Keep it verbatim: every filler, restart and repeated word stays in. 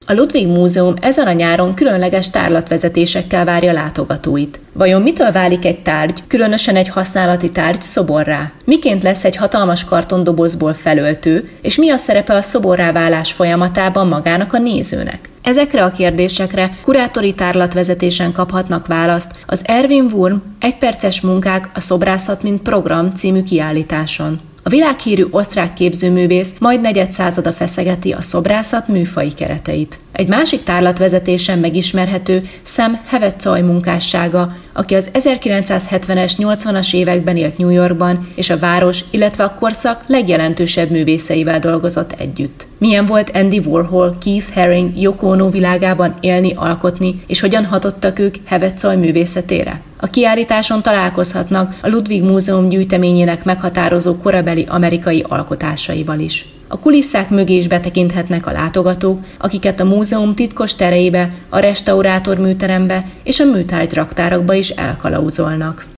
A Ludwig Múzeum ezen a nyáron különleges tárlatvezetésekkel várja látogatóit. Vajon mitől válik egy tárgy, különösen egy használati tárgy szoborrá? Miként lesz egy hatalmas kartondobozból felöltő, és mi a szerepe a szoborrá válás folyamatában magának a nézőnek? Ezekre a kérdésekre kurátori tárlatvezetésen kaphatnak választ az Erwin Wurm Egyperces munkák a szobrászat mint program című kiállításon. A világhírű osztrák képzőművész majd negyedszázada feszegeti a szobrászat műfai kereteit. Egy másik tárlatvezetésen megismerhető Sam Hevezoy munkássága, aki az ezerkilencszázhetvenes, nyolcvanas években élt New Yorkban, és a város, illetve a korszak legjelentősebb művészeivel dolgozott együtt. Milyen volt Andy Warhol, Keith Haring, Yoko Ono világában élni, alkotni, és hogyan hatottak ők Hevezoy művészetére? A kiállításon találkozhatnak a Ludwig Múzeum gyűjteményének meghatározó korabeli amerikai alkotásaival is. A kulisszák mögé is betekinthetnek a látogatók, akiket a múzeum titkos tereibe, a restaurátor műterembe és a műtárgy raktárakba is elkalauzolnak.